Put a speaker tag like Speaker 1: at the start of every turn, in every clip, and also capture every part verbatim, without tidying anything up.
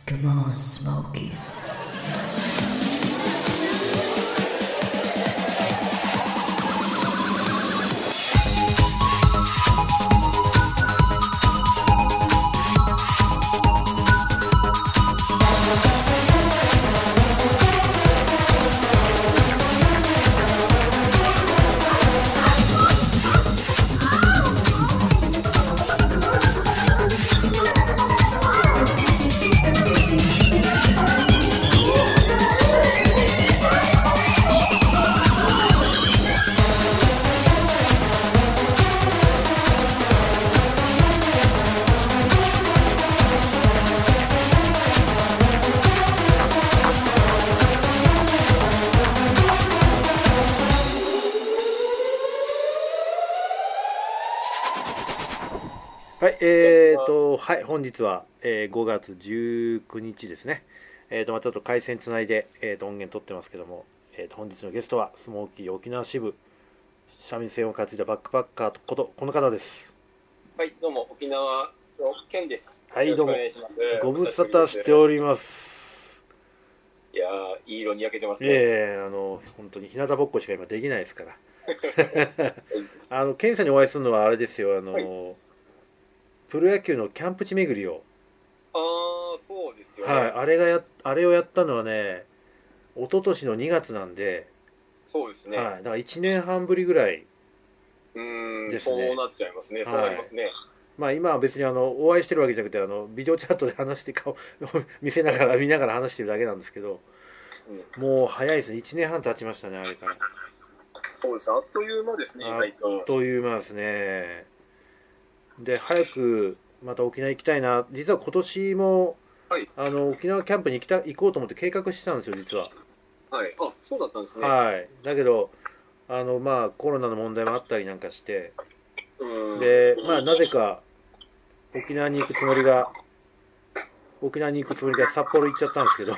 Speaker 1: Come on, Smokies.
Speaker 2: はい、えーと、はい、本日は、えー、ごがつじゅうくにちですね。えーと、まあちょっと回線つないで、えーと、音源取ってますけども、えーと、本日のゲストは、スモーキー沖縄支部、三味線を担いだバックパッカーこと、この方です。
Speaker 3: はい、どうも、沖縄のケンです。
Speaker 2: はい、どうも、
Speaker 3: よろしくお願いします。
Speaker 2: ご無沙汰しております。
Speaker 3: いやー、いい色に焼けてますね。
Speaker 2: ええー、あの、本当に日向ぼっこしか今できないですから。あの、ケンさんにお会いするのはあれですよ、あの、はい、プロ野球のキャンプ地巡りを。
Speaker 3: ああ、そうですよね。
Speaker 2: はい、あれがや、あれをやったのはね、一昨年のにがつなんで、
Speaker 3: そうですね。
Speaker 2: はい、だからいちねんはんぶりぐらい
Speaker 3: うーん、
Speaker 2: ですね。
Speaker 3: そうなっちゃいますね。そうなりますね。はい、
Speaker 2: まあ今は別にあのお会いしてるわけじゃなくて、あのビデオチャットで話して顔見せながら見ながら話してるだけなんですけど、うん、もう早いですね。いちねんはん経ちましたね、あれから。
Speaker 3: そうです、あっという間ですね、意外と。
Speaker 2: あっという間ですね。で、早くまた沖縄行きたいな。実は今年も、はい、あの沖縄キャンプに行きた行こうと思って計画してたんですよ、実は。
Speaker 3: はい、あ、そうだったんですね。
Speaker 2: はい。だけど、あのまあコロナの問題もあったりなんかして、で、まあなぜか沖縄に行くつもりが、沖縄に行くつもりが札幌行っちゃったんですけど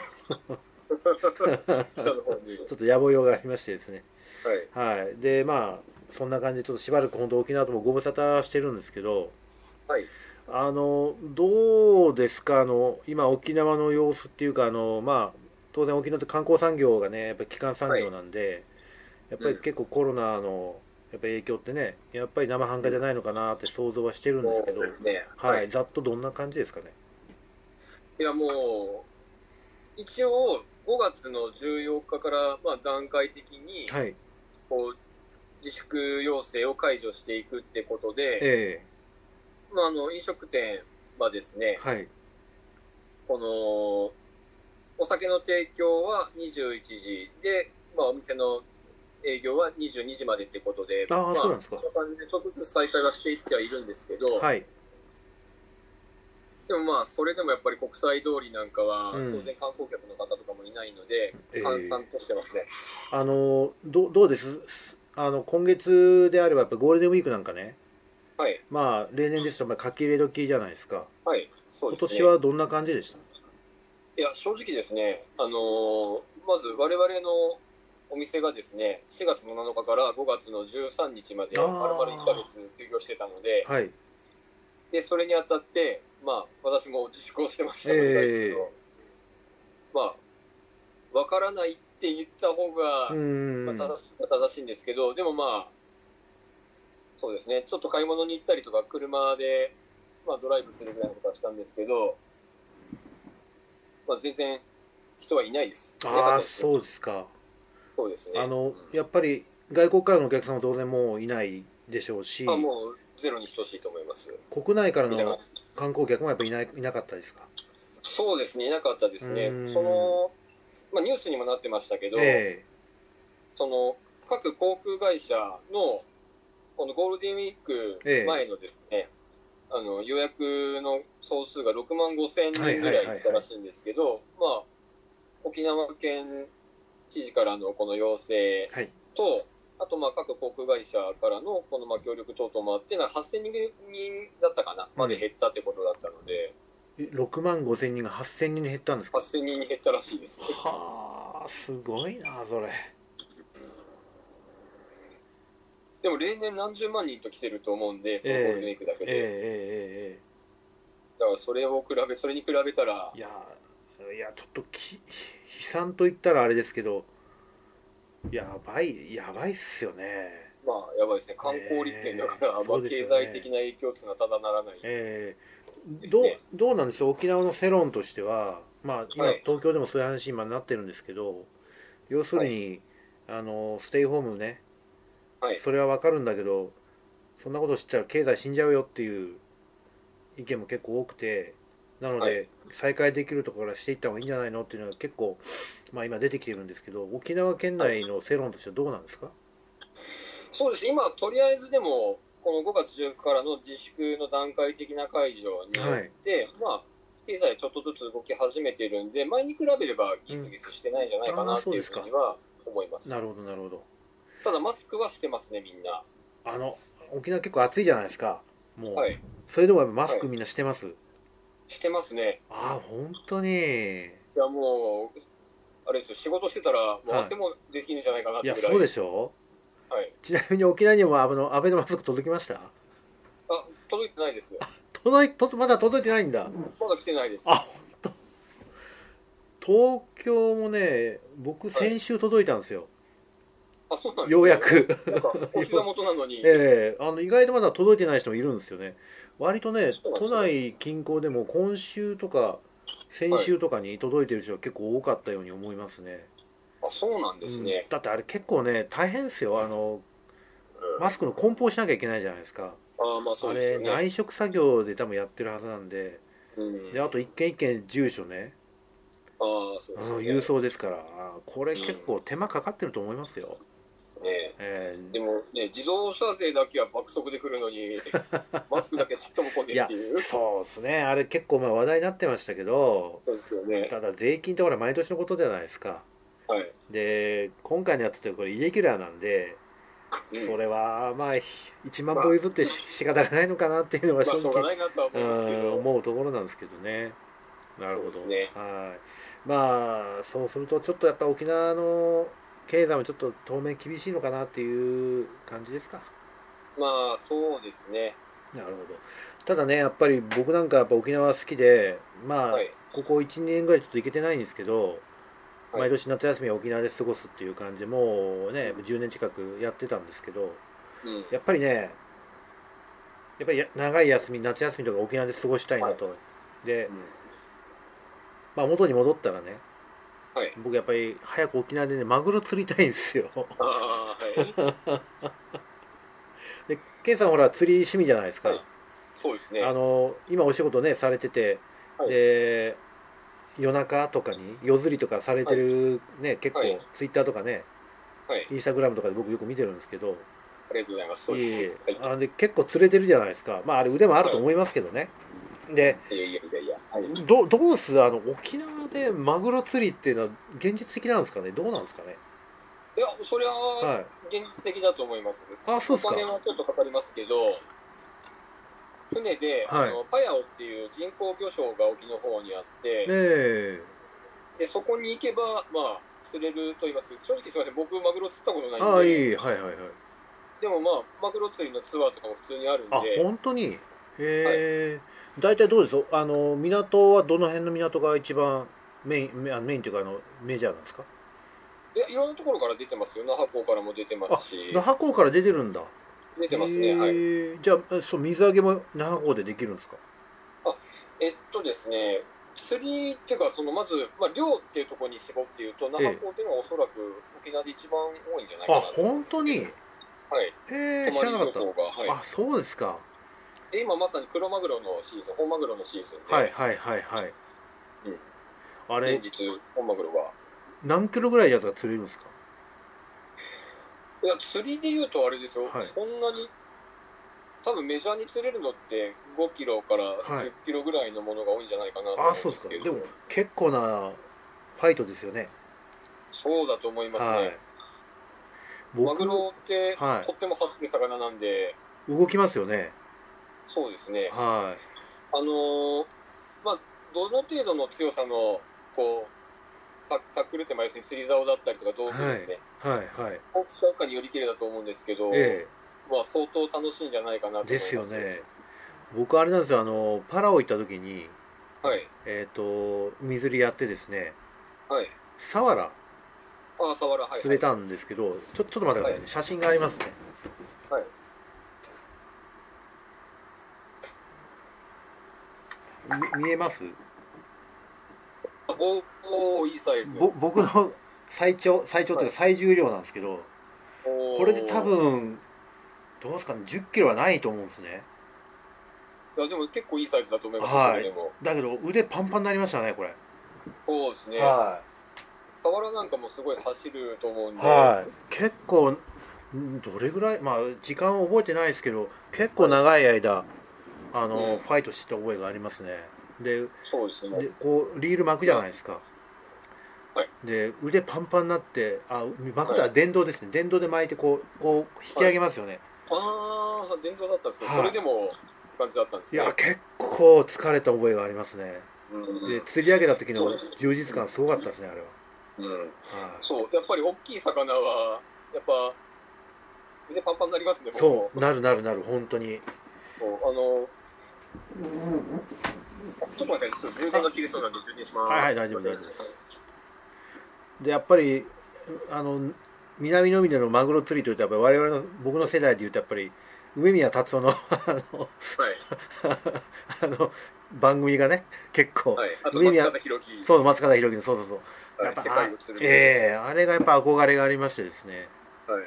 Speaker 2: ちょっと野暮用がありましてですね。はい。はい。で、まあ、そんな感じで、ちょっとしばらく本当沖縄ともご無沙汰してるんですけど、はい。あの、どうですか、あの、今沖縄の様子っていうか、あの、まあ、当然沖縄って観光産業がね、やっぱり基幹産業なんで、はい、やっぱり結構コロナの、やっぱ影響ってね、やっぱり生半可じゃないのかなって想像はしてるんですけど、ね、はい、はい、ざっとどんな感じですかね。
Speaker 3: いやもう一応ごがつのじゅうよっかから、まあ、段階的にこう自粛要請を解除していくってことで、えーまあ、あの飲食店はですね、はい、このお酒の提供はにじゅういちじで、まあ、お店の営業はにじゅうにじまでってことで、
Speaker 2: あ、まあ、そうなんですか。
Speaker 3: そんな感じでちょっとずつ再開はしていってはいるんですけど、はい、でもまあそれでもやっぱり国際通りなんかは当然観光客の方とかもいないので、うん、閑散としてますね。
Speaker 2: えー、あのどどうですあの今月であればやっぱゴールデンウィークなんかね、はい、まあ例年ですとまあ書き入れ時じゃないですか。はい、そうですね。今年はどんな感じでした？
Speaker 3: いや正直ですね、あのー、まず我々のお店がですねしがつのなのかからごがつのじゅうさんにちまで丸々いっかげつ休業してたので、はい、でそれにあたってまあ私も自粛をしてましたので、えー、まあわからないって言った方が、まあ、正しい正しいんですけど、でもまあそうですね、ちょっと買い物に行ったりとか車で、まあ、ドライブするぐらいのことはしたんですけど、まあ、全然人はいないです。
Speaker 2: ああ、そうですか。
Speaker 3: そうですね。
Speaker 2: あの、うん、やっぱり外国からのお客さんは当然もういないでしょうし、
Speaker 3: あ、もうゼロに等しいと思います。
Speaker 2: 国内からの観光客もやっぱりいない、いなかったですか？
Speaker 3: そうですね、いなかったですね。その、まあ、ニュースにもなってましたけど、えー、その各航空会社のこのゴールデンウィーク前のですね、えー、あの予約の総数がろくまんごせんにんぐらいいたらしいんですけど、まあ沖縄県知事からのこの要請と、はい、あとまあ各航空会社からのこのまあ協力等々もあってはっせんにんだったかな、まで減ったってことだったので、
Speaker 2: うん、ろくまんごせんにんがはっせんにんに減ったんですか？
Speaker 3: はっせんにんに減ったらしいですね。
Speaker 2: はあ、すごいなそれ。
Speaker 3: でも例年何十万人と来てると思うんで、そのゴールデンウィークだけで、えーえーえー、だからそれを比べそれに比べたら
Speaker 2: いやいやちょっとき悲惨と言ったらあれですけど、やばいやばいっすよね。
Speaker 3: まあやばいですね。観光立県だから、えーまあ、経済的な影響っていうのはただならない、
Speaker 2: えー、どうどうなんでしょう、沖縄の世論としては、まあ今、はい、東京でもそういう話に今なってるんですけど、要するに、はい、あのステイホームね、はい、それは分かるんだけど、そんなこと知ったら経済死んじゃうよっていう意見も結構多くて、なので、はい、再開できるところからしていった方がいいんじゃないのっていうのが結構、まあ、今出てきてるんですけど、沖縄県内の世論としてはどうなんですか？
Speaker 3: そうです、今とりあえずでもこのごがつじゅうよっかからの自粛の段階的な解除によって、はい、まあ経済ちょっとずつ動き始めてるんで、前に比べればギスギスしてないんじゃないかなっていうふうには思います。
Speaker 2: なるほどなるほど。
Speaker 3: ただマスクはしてますね、みんな。
Speaker 2: あの沖縄結構暑いじゃないですか。もう、はい、それでもマスクみんなしてます？はい、
Speaker 3: してますね。
Speaker 2: ああ本当に。い
Speaker 3: やもうあれですよ、仕事してたらもう汗もできるんじゃないかなってぐらい。
Speaker 2: いやそうでしょう。はい、ちなみに沖縄にもあのアベノマスク届きました？あ、
Speaker 3: 届いてないですよ。
Speaker 2: 届いとまだ届いてないんだ。
Speaker 3: まだ来てないです。
Speaker 2: あ、本当。東京もね、僕先週届いたんですよ。
Speaker 3: はい、あ、そうなんですか。
Speaker 2: ようやく。
Speaker 3: なんかお膝元なのに。
Speaker 2: ええー、あの意外とまだ届いてない人もいるんですよね。割とね、都内近郊でも今週とか先週とかに届いてる人が結構多かったように思いますね。
Speaker 3: あ、そうなんですね。
Speaker 2: うん、だってあれ結構ね大変ですよ。あの、うん、マスクの梱包しなきゃいけないじゃないですか。
Speaker 3: あ、まあそうですよね。
Speaker 2: あれ内職作業で多分やってるはずなんで、うん、であと一軒一軒住所ね、
Speaker 3: あ、そうですね、
Speaker 2: 郵送ですから、これ結構手間かかってると思いますよ。
Speaker 3: ねえー、でもね、自動車税だけは爆速で来るのにマスクだけちっとも来ねえっていう。
Speaker 2: いやそうですね、あれ結構まあ話題になってましたけど、
Speaker 3: そうですよね、
Speaker 2: ただ税金ってほら毎年のことじゃないですか。はい、で今回のやつってこれイレギュラーなんで、うん、それはまあいちまん歩譲って仕方がないのかなっていうのが正直、まあ、思うところなんですけどね。なるほど、ね、はい。まあそうするとちょっとやっぱ沖縄の経済もちょっと当面厳しいのかなっていう感じですか。
Speaker 3: まあそうですね。
Speaker 2: なるほど。ただねやっぱり僕なんかやっぱ沖縄好きで、まあ、はい、ここいちねんぐらいちょっと行けてないんですけど、はい、毎年夏休みは沖縄で過ごすっていう感じでもうね、うん、じゅうねん近くやってたんですけど、うん、やっぱりねやっぱり長い休み夏休みとか沖縄で過ごしたいなと、はい、で、うん、まあ元に戻ったらね、はい、僕やっぱり早く沖縄でねマグロ釣りたいんですよ。あ、はい、でケンさんほら釣り趣味じゃないですか。はい、
Speaker 3: そうですね。
Speaker 2: あの今お仕事ねされてて、はい、で夜中とかに夜釣りとかされてるね、はい、結構、はい、ツイッターとかね、はい、インスタグラムとかで僕よく見てるんですけど、
Speaker 3: ありがとうございます。そうです。いい、
Speaker 2: はい、あで結構釣れてるじゃないですか。まああれ腕もあると思いますけどね。はい、でいやいやいやいや、はい、どどうすあの沖縄でマグロ釣りっていうのは現実的なんですかね。どうなんですかね。
Speaker 3: いやそれは現実的だと思います。
Speaker 2: はい、あそうですか。
Speaker 3: お金はちょっとかかりますけど。船で、はい、あのパヤオっていう人工魚礁が沖の方にあって、ね、でそこに行けば、まあ、釣れると言いますけど、正直すみません、僕、マグロ釣ったことないんで、
Speaker 2: あいいはいはいはい、
Speaker 3: でも、まあ、マグロ釣りのツアーとかも普通にあるんで、
Speaker 2: あ本当に、へえ、はい、大体どうですあの港はどの辺の港が一番メイン、メインというかあのメジャーなんですか。
Speaker 3: いや、いろんなところから出てますよ、那覇港からも出てますし、
Speaker 2: 那覇港から出てるんだ。
Speaker 3: 出てますね、はい。
Speaker 2: じゃあそう水揚げも那覇港でできるんですか。
Speaker 3: あえっとですね釣りっていうかそのまず、まあ、漁っていうところに絞っていうと那覇港っていうのはおそらく沖縄で一番多いんじゃないかなと。あ本当に。はい。
Speaker 2: へえ知らなかった。はい、あそうですか。
Speaker 3: で今まさに黒マグロのシーズン本マグロのシーズンで、
Speaker 2: はいはいはいはい、
Speaker 3: うん、あれ現実本マグロが
Speaker 2: 何キロぐらいやつが釣れるんですか。
Speaker 3: いや釣りでいうとあれですよ、はい、そんなに多分メジャーに釣れるのってごキロからじゅっキロぐらいのものが多いんじゃないかなと思うんですけど、はい、あそうですか。でも
Speaker 2: 結構なファイトですよね。
Speaker 3: そうだと思いますね、はい、マグロって、はい、とっても走る魚なんで
Speaker 2: 動きますよね。
Speaker 3: そうですね、
Speaker 2: はい、
Speaker 3: あのー、まあどの程度の強さのこうタックルって要するに釣り竿だったりとか道具ですね、
Speaker 2: はいはいはい、
Speaker 3: を使うかによりきれだと思うんですけど、ええ、まあ相当楽しいんじゃないかなと思います。
Speaker 2: ですよね。僕あれなんですよ、あのパラオ行った時に、
Speaker 3: はい、
Speaker 2: えっ、と海釣りやってですね、
Speaker 3: はい、
Speaker 2: サワラ
Speaker 3: あ、サワラ、はい、
Speaker 2: 釣れたんですけど、ちょちょっと待ってくださいね、
Speaker 3: はい、
Speaker 2: 写真がありますね。
Speaker 3: はい、
Speaker 2: み見えます？
Speaker 3: おお、いいサイズ。
Speaker 2: ぼ僕の最長最長というか最重量なんですけど、
Speaker 3: はい、
Speaker 2: これで多分どうですかね、じゅっキロはないと思うんですね。
Speaker 3: いやでも結構いいサイズだと思いますよ、
Speaker 2: はい、
Speaker 3: これでも。
Speaker 2: だけど腕パンパンになりましたねこれ。
Speaker 3: そうですね。
Speaker 2: は
Speaker 3: サワラなんかもすごい走ると思うん
Speaker 2: い、
Speaker 3: で、
Speaker 2: はい、結構んどれぐらい、まあ時間を覚えてないですけど結構長い間、はい、あの、うん、ファイトしてた覚えがありますね。で、
Speaker 3: そうですね。
Speaker 2: でこうリール巻くじゃないですか。
Speaker 3: はい、
Speaker 2: で腕パンパンになって、あ巻くのは電動ですね、はい、電動で巻いてこうこう引き上げますよね。
Speaker 3: はい、ああ電動だったんですね。はい、それでも感じだったんですね。
Speaker 2: いや結構疲れた覚えがありますね。
Speaker 3: うん、
Speaker 2: で釣り上げた時の充実感すごかったですねあれは。
Speaker 3: うん、はい、そうやっぱり大きい魚はやっぱ腕パンパンになりますね。
Speaker 2: そうなるなるなる本当に。
Speaker 3: そうあのちょっと待って、ちょっと充電が切れそうなんで充電します。
Speaker 2: はいはい大丈夫大丈夫です。でやっぱりあの南の海でのマグロ釣りというとやっぱり我々の僕の世代でいうとやっぱり梅宮達夫のあの、はい、あの番組がね結構、
Speaker 3: はい、あと松方弘樹、
Speaker 2: そう松方弘樹のそうそうそう、
Speaker 3: はい、やっぱ世界を釣る、
Speaker 2: ええー、あれがやっぱ憧れがありましてですね、
Speaker 3: はい、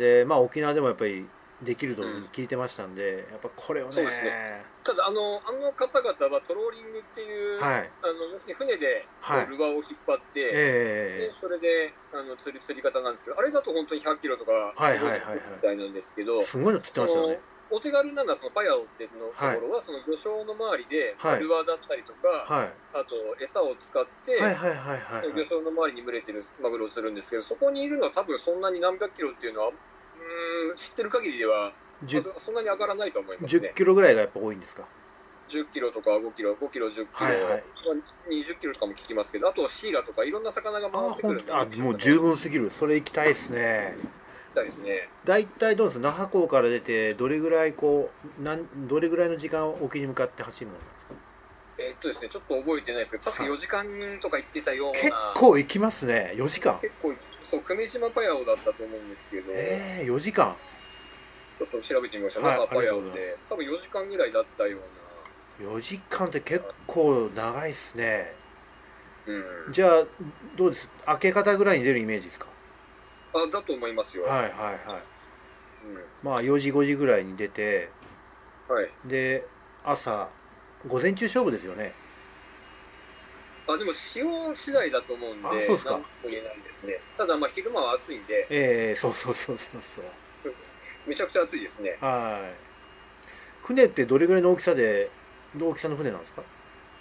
Speaker 2: でまあ沖縄でもやっぱりできると聞いてましたんで、うん、やっぱこれをね、
Speaker 3: そうですね。ただあのあの方々はトローリングっていう、はい、あの要するに船でルアーを引っ張って、はい、でそれであの釣り釣り方なんですけど、あれだと本当にひゃっキロとかみたいなんですけど、
Speaker 2: すごいの釣ってましたよね。
Speaker 3: お手軽なのはそのパヤオっていうのところは、はい、その魚礁の周りで、はい、ルアーだったりとか、はい、あと餌を使って魚礁の周りに群れてるマグロを釣るんですけど、そこにいるのは多分そんなに何百キロっていうのはうーん知ってる限りではそんなに上がらないと思いますね。
Speaker 2: じゅっキロぐらいがやっぱ多いんですか？
Speaker 3: じゅっキロとかごキロ、ごキロ、じゅっキロ、はいはい、にじゅっキロとかも聞きますけど、あとはシイラとかいろんな魚が回ってくるんで、
Speaker 2: ああもう十分すぎる。それ行きたいですね。
Speaker 3: ですね。
Speaker 2: 大体どうですか、那覇港から出てどれぐらいこうなんどれぐらいの時間沖に向かって走るものなんですか？
Speaker 3: えー、っとですねちょっと覚えてないですけど確かよじかんとか行ってたような。
Speaker 2: 結構行きますね。よじかん。
Speaker 3: 結構そう久米島パヤオだったと思うんですけど。
Speaker 2: ええー、よじかん。
Speaker 3: ちょっと調べてみました。那覇パヤオで多分よじかんぐらいだったよう
Speaker 2: な。よじかんって結構長いっすね。
Speaker 3: うん。
Speaker 2: じゃあどうです？明け方ぐらいに出るイメージですか？
Speaker 3: あだと思いますよ。
Speaker 2: はいはいはい、うん、まあよじごじぐらいに出て、
Speaker 3: はい、
Speaker 2: で朝午前中勝負ですよね。
Speaker 3: あでも潮次第だと思うんで、
Speaker 2: あそうですか。
Speaker 3: なんとも言えないですね。ただまあ昼間は暑いんで、
Speaker 2: ええー、そうそうそうそうそう
Speaker 3: めちゃくちゃ暑いですね。
Speaker 2: はい。船ってどれぐらいの大きさで大きさの船なんですか？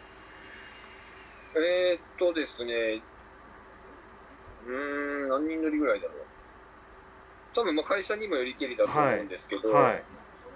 Speaker 3: えー、っとですねうーん何人乗りぐらいだろう。多分まあ会社にもよりけりだと思うんですけど、はいはい、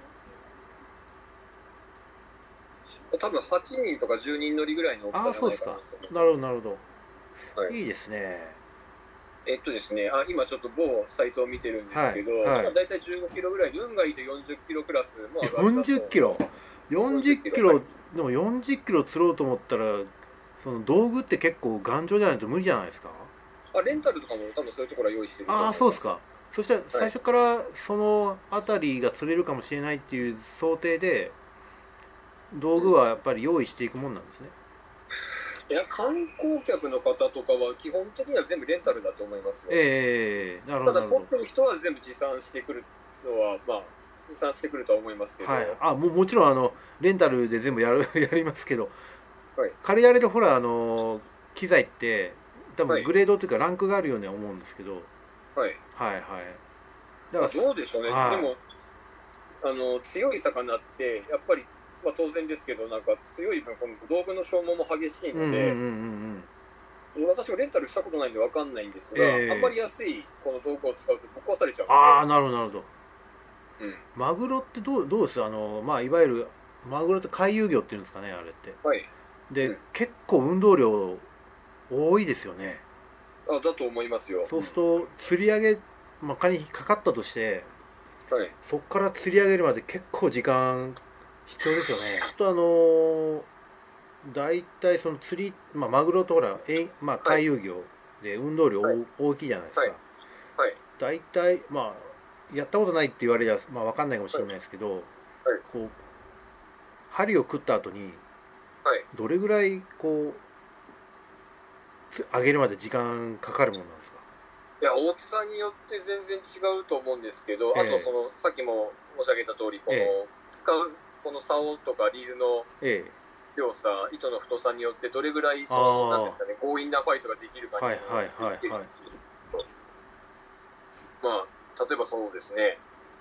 Speaker 3: 多分はちにんとかじゅうにん乗りぐらいの大きさじゃないかなと思う。
Speaker 2: あ、そうですか。なるほどなるほど、はい、いいですね。
Speaker 3: えっとですねあ今ちょっと某サイトを見てるんですけど、はいはい、今だいたいじゅうごキロぐらいで運がいいとよんじゅっキロクラスも上がる。
Speaker 2: よんじゅっキロよんじゅっキロ、はい、でもよんじゅっキロ釣ろうと思ったらその道具って結構頑丈じゃないと無理じゃないですか？
Speaker 3: あレンタルとかも多分そういうところは用意してると思います。
Speaker 2: ああそうですか。そしたら最初からその辺りが釣れるかもしれないっていう想定で道具はやっぱり用意していくもんなんですね。
Speaker 3: いや観光客の方とかは基本的には全部レンタルだと思いますよ。
Speaker 2: ええー、なるほど。
Speaker 3: ただ持ってる人は全部持参してくるのはまあ持参してくるとは思いますけど、
Speaker 2: はい、あ も, もちろんあのレンタルで全部やるやりますけど、
Speaker 3: はい、
Speaker 2: 借りられるほらあの機材って多分グレードというかランクがあるようには思うんですけど、
Speaker 3: はい、
Speaker 2: はいはい
Speaker 3: だからどうでしょうね、はい、でもあの強い魚ってやっぱり、まあ、当然ですけどなんか強い分この道具の消耗も激しいので、私もレンタルしたことないんで分かんないんですが、えー、あんまり安いこの道具を使うとぶっ壊されちゃうんで。
Speaker 2: ああなるほどなるほど、
Speaker 3: うん、
Speaker 2: マグロってどうどうですあの、まあ、いわゆるマグロって回遊魚っていうんですかねあれって、
Speaker 3: はい、
Speaker 2: で、うん、結構運動量多いですよね。
Speaker 3: あだと思いますよ。
Speaker 2: そうすると釣り上げ、まあ、仮にかかったとして、
Speaker 3: はい、
Speaker 2: そこから釣り上げるまで結構時間必要ですよね。ちょっとあのー、 大体その釣り、まあ、マグロとほら、えまあ、回遊魚で運動量大きいじゃないですか、
Speaker 3: はいはい、
Speaker 2: 大体まあやったことないって言われりゃ、まあ、分かんないかもしれないですけど、はい、こう針を食った後にどれぐらいこう上げるまで時間かかるものなんですか？
Speaker 3: いや、大きさによって全然違うと思うんですけど、えー、あとそのさっきも申し上げた通り、この、えー、使うこの竿とかリールの量さ、えー、糸の太さによってどれぐらいそのなんですかね、強引なファイトができるかによってはいはいはいはい、まあ例えばそうですね、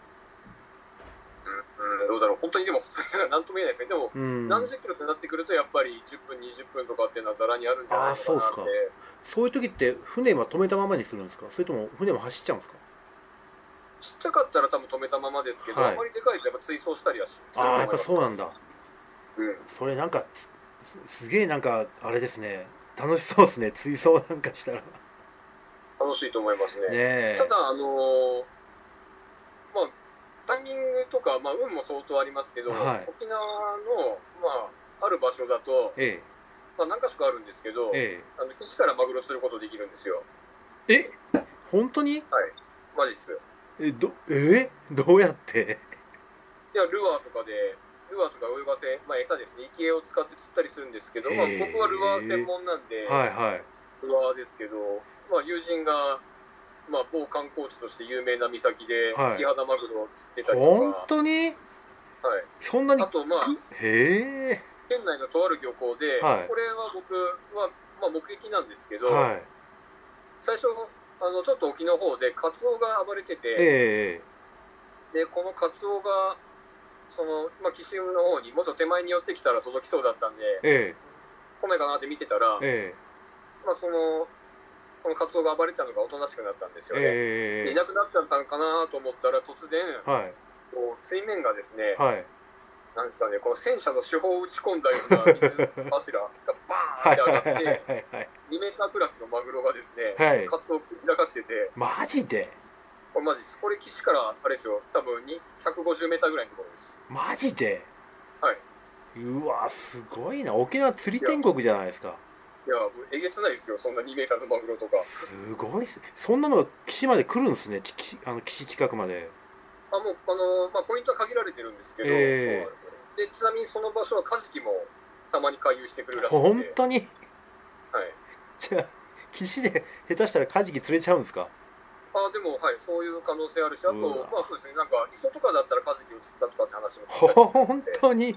Speaker 3: うん、どうだろう、本当にでも普通に何とも言えないですね。でも、うん、何十キロってなってくるとやっぱりじゅっぷんにじゅっぷんとかっていうのはざらにあるんじゃないかなって。あ、そうですか。
Speaker 2: そういう時って船は止めたままにするんですか？それとも船も走っちゃうんですか？
Speaker 3: ちっちゃかったら多分止めたままですけど、はい、あまりでかいとやっぱ追走したりはします。
Speaker 2: ああ、やっぱそうなんだ。
Speaker 3: うん、
Speaker 2: それなんか す, すげえなんかあれですね、楽しそうですね、追走なんかしたら。
Speaker 3: 楽しいと思いますね。
Speaker 2: ね、
Speaker 3: ただあのー、まあタイミングとか、まあ、運も相当ありますけど、はい、沖縄の、まあ、ある場所だと、ええ、まあ、何か所かあるんですけど、ええ、あの岸からマグロ釣ることできるんですよ。
Speaker 2: え、本当に？
Speaker 3: はい、マジっす。
Speaker 2: え、ど、えどうやって？
Speaker 3: いや、ルアーとかで、ルアーとか泳がせ、まあ、餌ですね、生き餌を使って釣ったりするんですけど、まあ、僕はルアー専門なんで、
Speaker 2: はいはい、
Speaker 3: ルアーですけど、まあ、友人が、まあ、某観光地として有名な岬でキハダマグロを釣ってたりとか。
Speaker 2: 本当に？はい。そんなに？
Speaker 3: あと、まあ、
Speaker 2: へえ。
Speaker 3: 県内のとある漁港で、はい、これは僕は、まあ、目撃なんですけど、はい、最初あのちょっと沖の方でカツオが暴れてて、えー、でこのカツオがその、まあ、岸の方にもっと手前に寄ってきたら届きそうだったんで、えー、来ないかなって見てたら、えーまあ、そのこのカツオが暴れたのがおとなしくなったんですよね、えー、いなくなったのかなと思ったら突然、はい、こう水面がですね、はい、なんですかね、この戦車の主砲を打ち込んだような水柱がバーンって上がってにメータークラスのマグロがですね、はい、カツオを開かしてて。
Speaker 2: マジで？
Speaker 3: これマジです。これ岸からあれですよ、多分ひゃくごじゅうメーターぐらいのところです。
Speaker 2: マジで？
Speaker 3: はい。
Speaker 2: うわすごいな。沖縄釣り天国じゃないですか。
Speaker 3: いや、もうえげつないですよ、そんなにメーターのマグロとか。
Speaker 2: すごいっす。そんなのが岸まで来るんですね、あの岸近くまで。
Speaker 3: あ、もうあの、まあ、ポイントは限られてるんですけど、えー、そうでちなみにその場所はカジキもたまに回遊してくるらしいので。
Speaker 2: 本当に？
Speaker 3: はい。
Speaker 2: じゃあ岸で下手したらカジキ釣れちゃうんですか？
Speaker 3: あ、でもはい、そういう可能性あるし、あとまあそうですね、なんか磯とかだったらカジキを釣ったとかって話も聞いたりして。
Speaker 2: 本当に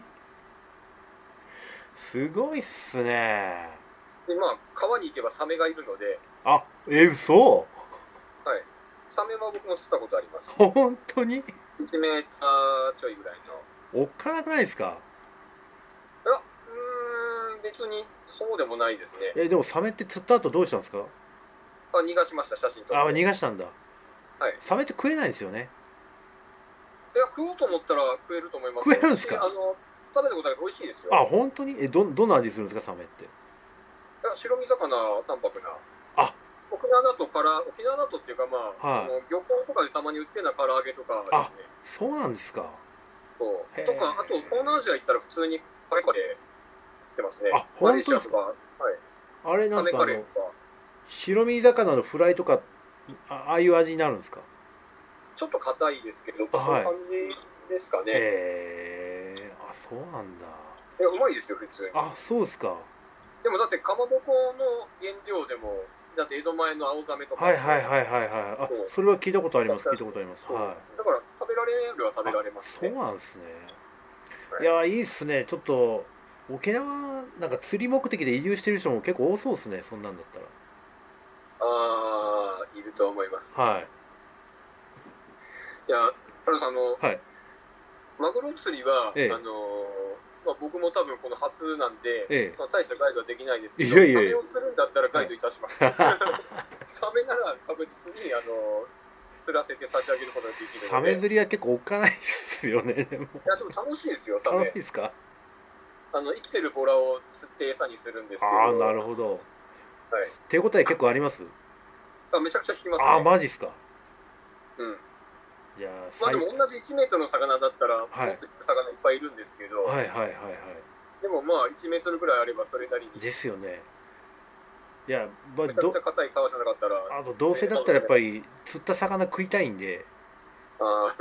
Speaker 2: すごいっすね。
Speaker 3: でまあ川に行けばサメがいるので。
Speaker 2: あ、え、嘘？
Speaker 3: はい、サメは僕も釣ったことあります。
Speaker 2: 本当に？
Speaker 3: いちメーターちょいぐらいの。
Speaker 2: おっかなくないですか？
Speaker 3: いや、うーん、別にそうでもないですね。
Speaker 2: え、でもサメって釣った後どうしたんですか？
Speaker 3: あ、逃がしました、写真撮って。
Speaker 2: あ、逃がしたんだ。
Speaker 3: はい。
Speaker 2: サメって食えないですよね。
Speaker 3: いや、食おうと思ったら食えると思います。
Speaker 2: 食えるんですか？
Speaker 3: あの食べたことあるけど美味しいですよ。
Speaker 2: あ、本当に？え、どどんな味するんですか、サメって。
Speaker 3: いや、白身魚淡白な。
Speaker 2: あ、
Speaker 3: 沖縄だとから沖縄だとっていうかまあ、はい、あの漁港とかでたまに売ってるのは唐揚げとかですね。
Speaker 2: あ、そうなんですか。
Speaker 3: そうとか、あと東南アジア行ったら普通にカレーカレー売ってますね。
Speaker 2: あ、本当ですか。はい。あれなんですか、あの白身魚のフライとか あ, ああいう味になるんですか？
Speaker 3: ちょっと硬いですけど、そういう感じですかね。
Speaker 2: へえー、あ、そうなんだ。
Speaker 3: いや、うまいですよ普通に。
Speaker 2: あ、そうですか。
Speaker 3: でもだってかまぼこの原料でもだって江戸前の青ざめとか。
Speaker 2: はいはいはいはいはい。あ、それは聞いたことあります。聞いたことあります。はい。
Speaker 3: だから食べられるは食べられますね。
Speaker 2: そうなんですね。はい、いや、いいっすね。ちょっと沖縄なんか釣り目的で移住してる人も結構多そうですね。そんなんだったら。
Speaker 3: ああ、いると思います。
Speaker 2: はい。
Speaker 3: いや、原さん、あの、
Speaker 2: はい、
Speaker 3: マグロ釣りは、ええ、あのまあ、僕も多分この初なんで、ええ、その大したガイドはできないですけど、サメを釣るんだったらガイドいたします。はい、サメなら確実にあの釣らせて差し上げることができるので。
Speaker 2: サメ釣りは結構おっかないですよね。でもい
Speaker 3: や、でも楽しいですよ、サメ。
Speaker 2: 楽しいですか？
Speaker 3: あの生きてるボラを釣って餌にするんですけど。
Speaker 2: ああ、なるほど。はい。手応え結構あります？
Speaker 3: あ、めちゃくちゃ引きますね。
Speaker 2: ああ、マジっすか？
Speaker 3: うん。
Speaker 2: いや、
Speaker 3: まあでも同じいちメートルの魚だったら、はい、もっと引く魚いっぱいいるんですけど、
Speaker 2: はいはいはいはい。
Speaker 3: でもまあいちメートルぐらいあればそれなりに
Speaker 2: ですよね。いや、まあ、
Speaker 3: めちゃくちゃ硬い沢じゃなかったら、
Speaker 2: あのどうせだったらやっぱり釣った魚食いたいんで。
Speaker 3: あ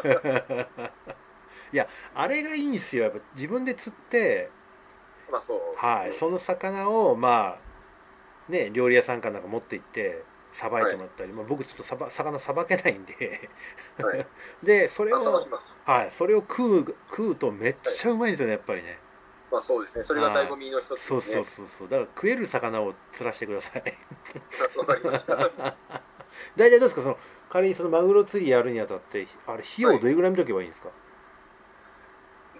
Speaker 2: いや、あれがいいんですよ。やっぱ自分で釣って、
Speaker 3: まあそう、
Speaker 2: はい、その魚をまあね、料理屋さんかなんか持って行ってさばいてもらったり、はい、まあ、僕ちょっとさば魚さばけないんで、はい、でそれを、はい、それを食う食うとめっちゃうまいんですよね、やっぱりね。
Speaker 3: まあそうですね、それが醍醐味の一つですね。
Speaker 2: そうそうそうそう、だから食える魚を釣らせてください。
Speaker 3: わかりました。
Speaker 2: 大体どうですか、その仮にそのマグロ釣りやるにあたってあれ費用どれぐらい見とけばいいんですか。はい、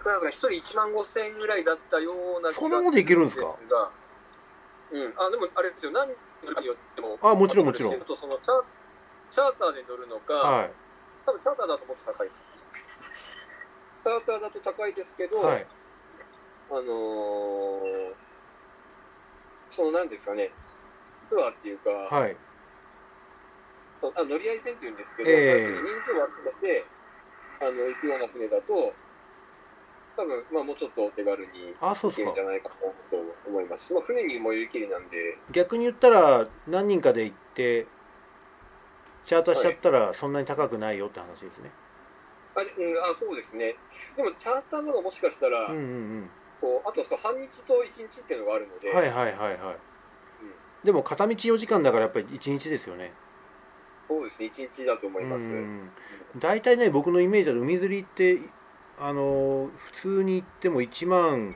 Speaker 3: いくらか一人いちまんごせんえんぐらいだったような気がするんですが。
Speaker 2: そんなもんでいけるんですか。
Speaker 3: うん、あでもあれですよ、何乗るかによっても、
Speaker 2: あもちろんもちろん。
Speaker 3: とそのチャチャーターで乗るのか、はい、多分チャーターだともっと高いです。チャーターだと高いですけど、はい、あのー、そのなんですかね、ツアーっていうか、はい、あ乗り合い船っていうんですけど、えー、人数を集めてあの行くような船だと、多分まあもうちょっとお手軽に行けるんじゃないかと思います。まあ、船にもよりきりなんで。
Speaker 2: 逆に言ったら何人かで行ってチャーターしちゃったらそんなに高くないよって話ですね。
Speaker 3: はい、あ、うん、あそうですね。でもチャーターの方がもしかしたら、うんうんうん、こうあとそう半日といちにちっていうのがあるので。
Speaker 2: はいはいはいはい。うん、でも片道よじかんだからやっぱりいちにちですよね。
Speaker 3: そうですね、いちにちだと思います。
Speaker 2: 大体ね、僕のイメージだと海釣りってあの普通に行ってもいちまんよん、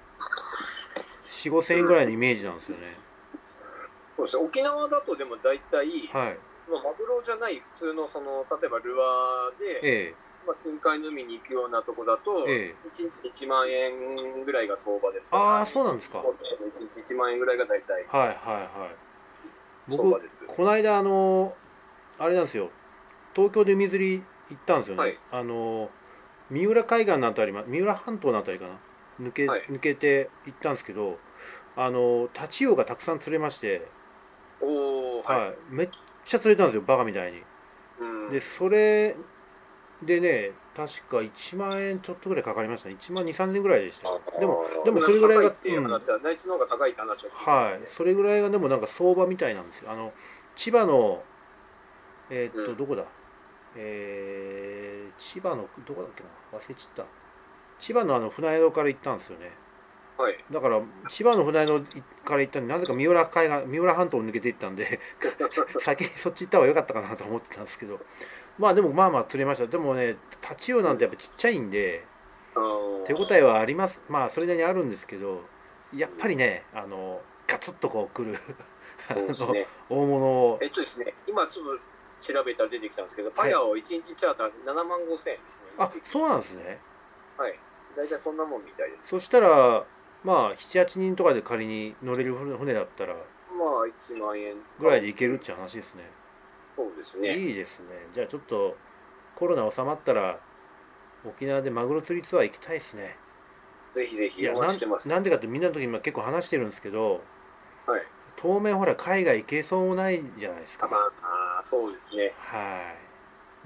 Speaker 2: ごせんえんぐらいのイメージなんですよね。
Speaker 3: そうですね、沖縄だとでも大体、はい、まあ、マグロじゃない普通のその例えばルアーで、ええ、まあ、近海の海に行くようなとこだと、ええ、いちにちでいちまんえんぐらいが相場ですから。
Speaker 2: ああ、そうなんですか。
Speaker 3: いちにちいちまんえんぐらいが大体。
Speaker 2: はいはいはい。僕この間あのあれなんですよ、東京で海釣り行ったんですよね。はい、あの三浦海岸のあたり、三浦半島のあたりかな、抜け、はい、抜けて行ったんですけど、あのタチウオがたくさん釣れまして、お、はいはい、めっちゃ釣れたんですよ、バカみたいに。でそれでね、確かいちまんえんちょっとぐらいかかりましたね。いちまんに、さんぜんえんぐらいでしたよ。でもでもそれぐらいが、
Speaker 3: うん、内地の方が高いって話を聞いてますね。
Speaker 2: はい、それぐらいがでもなんか相場みたいなんですよ。あの千葉のえー、っと、うん、どこだ、えー、千葉のどこだっけな、忘れちゃった。千葉のあの船宿から行ったんですよね。はい、だから千葉の船宿から行ったんで、なぜか三浦海岸、三浦半島を抜けていったんで先にそっち行った方が良かったかなと思ってたんですけど、まあでもまあまあ釣れました。でもね、タチウオなんてやっぱちっちゃいんで、うん、手応えはあります。まあそれなりにあるんですけど、やっぱりね、あのガツッとこう来るね、大物を。
Speaker 3: えっとですね、今ちょっと調べたら出てきたんですけど、パヤオいちにちチャーターななまんごせんえんですね。
Speaker 2: あ、そうなんですね。
Speaker 3: はい、大体そんなもんみたいです。
Speaker 2: そしたらまあなな、はちにんとかで仮に乗れる船だったら
Speaker 3: まあいちまんえん
Speaker 2: ぐらいで行けるって話ですね。
Speaker 3: そうですね。
Speaker 2: いいですね。じゃあちょっとコロナ収まったら沖縄でマグロ釣りツアー行きたいですね。
Speaker 3: ぜひぜひ。いや、
Speaker 2: なんなんでかってみんなの時今結構話してるんですけど、はい、当面ほら海外行けそうもないじゃないですか。
Speaker 3: ああ、そうですね。
Speaker 2: はい。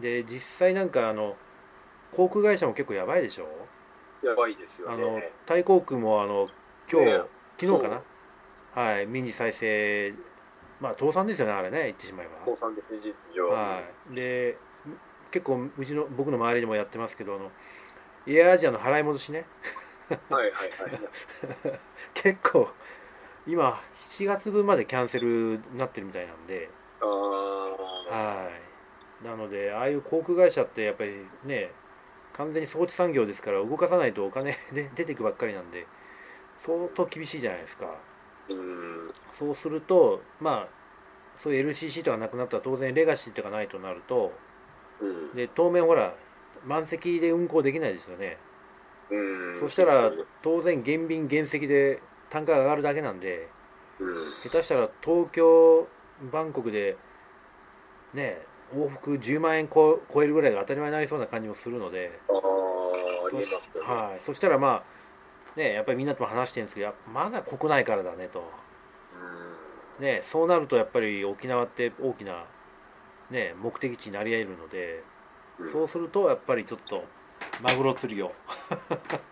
Speaker 2: で実際なんかあの航空会社も結構やばいでしょ。
Speaker 3: やばいですよね。
Speaker 2: あのタイ航空もあの今日、ね、昨日かな、はい、民事再生、まあ倒産ですよね、あれね、言ってしまえば。
Speaker 3: 倒産ですね、実情。
Speaker 2: はい。で結構うちの僕の周りでもやってますけど、あのエアアジアの払い戻しね
Speaker 3: はいはいはい
Speaker 2: 結構今しちがつぶんまでキャンセルになってるみたいなんで、あ、はい、なのでああいう航空会社ってやっぱりね、完全に装置産業ですから動かさないとお金で出ていくばっかりなんで相当厳しいじゃないですか。うん、そうするとまあそういう エルシーシー とかなくなったら当然レガシーとかないとなると、うん、で当面ほら満席で運航できないですよね。うん、そしたら当然減便減席で単価が上がるだけなんで、うん、下手したら東京バンコクでね往復じゅうまんえん超えるぐらいが当たり前になりそうな感じもするので、あそ, し、はい、そしたらまあね、やっぱりみんなとも話してるんですけど、まだ国内からだねと、うん、ね、そうなるとやっぱり沖縄って大きな、ね、目的地になり得るので、うん、そうするとやっぱりちょっとマグロ釣りを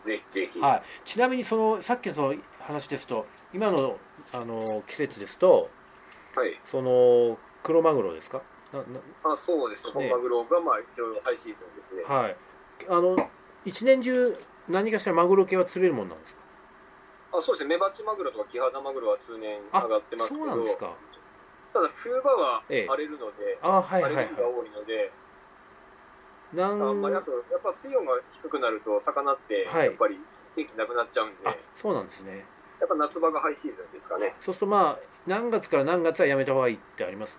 Speaker 3: ぜひぜひ。
Speaker 2: はい、ちなみにそのさっきのその話ですと、今のあの季節ですと、
Speaker 3: はい、
Speaker 2: そのクロマグロですか？なな
Speaker 3: あ、そうです。本マグロがまあ一応ハイシーズンですね。
Speaker 2: はい。あの一年中何かしらマグロ系は釣れるもんなんですか？
Speaker 3: あ、そうですね。メバチマグロとかキハダマグロは通年上がってますけど、
Speaker 2: そうなんですか。
Speaker 3: ただ冬場は荒れるので、ええ、あ、はいはいはい、荒れる日が多いので、なんあんまりあとやっぱ水温が低くなると魚ってやっぱり元気なくなっちゃうんで、はい、
Speaker 2: そうなんですね。
Speaker 3: やっぱ夏場がハイシーズンですかね。
Speaker 2: そうするとまあ何月から何月はやめた方がいいってあります？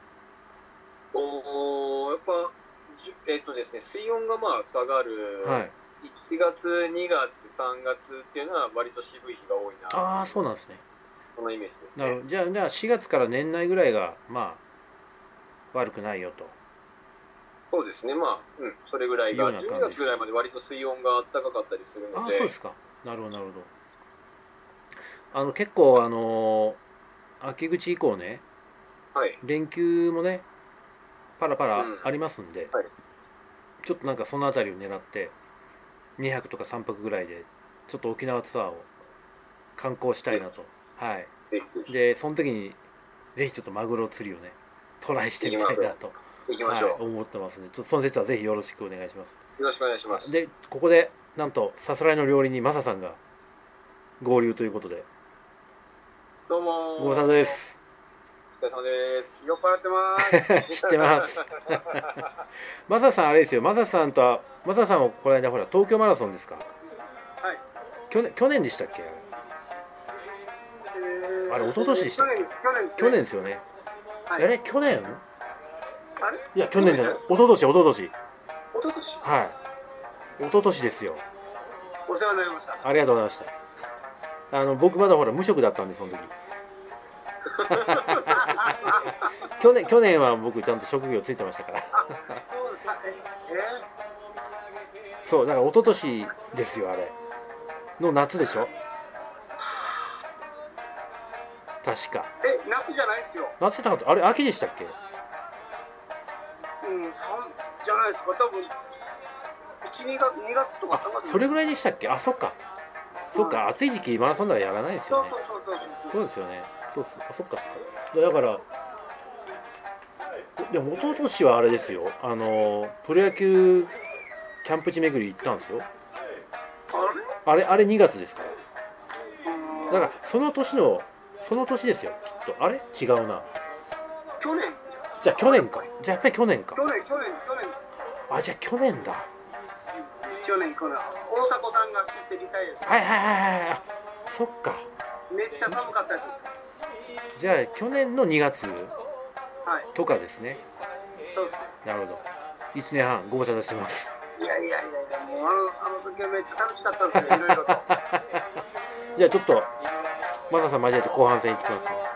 Speaker 3: おやっぱえっとですね、水温がまあ下がる、はい、いちがつ、にがつ、さんがつっていうのは割と渋い日が多いな。
Speaker 2: ああ、そうなんですね。
Speaker 3: そのイメージですね。
Speaker 2: なるほど。じゃあ、じゃあしがつから年内ぐらいがまあ悪くないよと。
Speaker 3: そうですね。まあ、うん、それぐらいがじゅうにがつぐらいまで割と水温が暖かかったりするので。
Speaker 2: ああ、そうですか。なるほどなるほど。あの結構あの秋口以降ね、はい、連休もねパラパラありますんで、うん、はい、ちょっとなんかそのあたりを狙ってにはくとかさんぱくぐらいでちょっと沖縄ツアーを観光したいなと。はい。でその時にぜひちょっとマグロ釣りをねトライしてみたいなと、
Speaker 3: 行きましょう、はい、
Speaker 2: 思ってますので、ちょっとその節はぜひよろしくお願いします。
Speaker 3: よろしくお願いします。
Speaker 2: でここでなんとさすらいの料理にマサさんが合流ということで。
Speaker 3: どうも
Speaker 2: ご無沙汰です。
Speaker 3: お疲れ様です。酔っ払ってます。
Speaker 2: 知ってます。マサさんあれですよ。マサさんとはマサさんをこの間ほら東京マラソンですか。はい。去年去年でしたっけ。えー、あれ一昨年でした。去年です。去年です、ね。去年ですよね。はい、あれ去年？あれ？いや去年じゃない。一昨年一昨年。一
Speaker 3: 昨年。
Speaker 2: はい。一昨年ですよ。
Speaker 3: お世話になりました。
Speaker 2: ありがとうございました。あの僕まだほら無職だったんでその時。去年去年は僕ちゃんと職業ついてましたから。
Speaker 3: そうです。ええ
Speaker 2: そうだから一昨年ですよあれの夏でしょ。確か。
Speaker 3: え夏じゃないですよ。
Speaker 2: 夏じゃなかった。あれ秋でしたっけ。
Speaker 3: うんさんじゃないですか多分。いち、にがつ、にがつとかさんがつ。
Speaker 2: それぐらいでしたっけ。あそっか。そっか、暑い時期マラソンではやらないですよね。そうですよね。そうそう、そっかそっか。だからでも一昨年はあれですよ。あのプロ野球キャンプ地巡り行ったんですよ。あれあれにがつですから。だからその年のその年ですよきっと。あれ違うな。
Speaker 3: 去年。
Speaker 2: じゃあ去年か。じゃあやっぱり去年か。
Speaker 3: 去年去年去年です。
Speaker 2: あじゃあ去年だ。
Speaker 3: 去年この大迫さんが知ってリタイアした。
Speaker 2: はいはいはいはい。そっか。
Speaker 3: めっちゃ寒かったやつです。
Speaker 2: じゃあ去年のにがつとかですね。
Speaker 3: はい、そうですね。
Speaker 2: なるほど。いちねんはんご無沙汰してます。
Speaker 3: いやいやいやいやもうあのあの時はめっちゃ楽しかったんですよいろいろと。
Speaker 2: じゃあちょっとマサさん交えて後半戦いきますね。